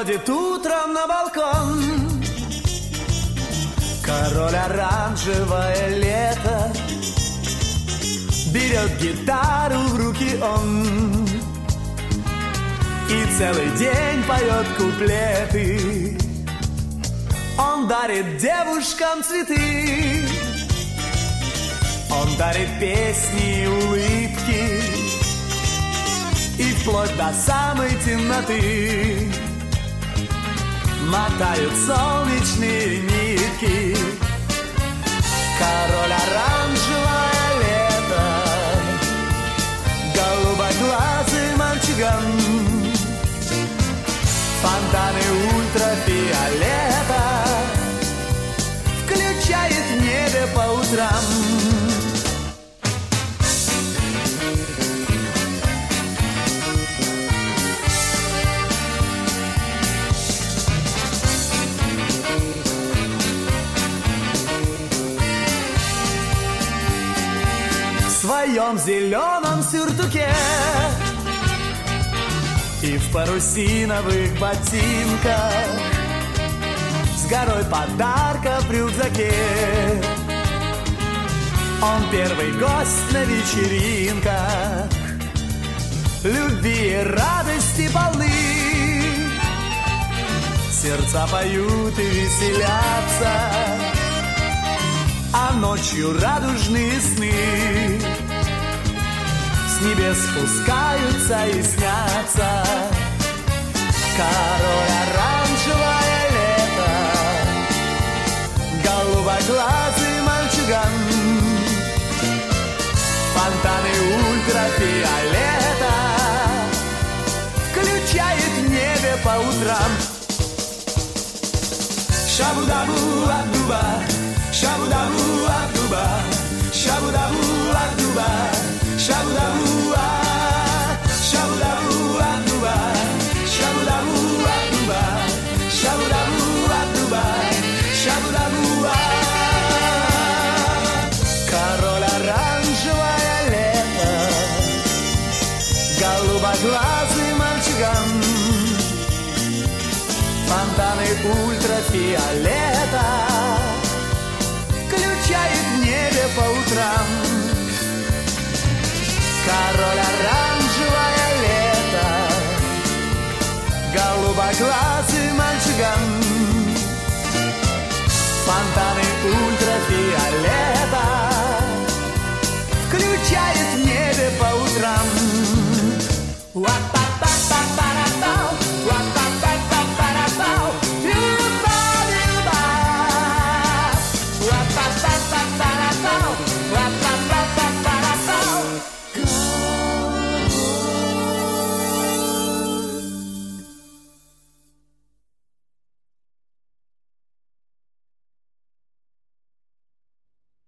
выходит утром на балкон. Король оранжевое лето, берет гитару в руки он и целый день поет куплеты. Он дарит девушкам цветы, он дарит песни и улыбки, и вплоть до самой темноты мотают солнечные нитки. Король оранжевое лето, голубоглазый мальчуган, фонтаны ультрафиолета включает в небе по утрам. В своем зеленом сюртуке и в парусиновых ботинках, с горой подарков в рюкзаке, он первый гость на вечеринках, любви и радости полны. Сердца поют и веселятся, а ночью радужные сны с небес спускаются и снятся. Король оранжевое лето, голубоглазый мальчуган, фонтаны ультрафиолета включает в небе по утрам. Шабу-дабу-а-дуба, шабу-дабу-а-дуба, шабу-дабу-а-дуба, шабу-дабу-а, шабу-дабу-а-дуба, шабу-дабу-а-дуба, шабу-дабу-а-дуба, шабу-дабу-а. Король оранжевое лето, голубоглазый мальчуган, фонтаны ультрафиолета включает в небе по утрам. Король оранжевое лето, голубоглазый мальчуган, фонтаны ультрафиолета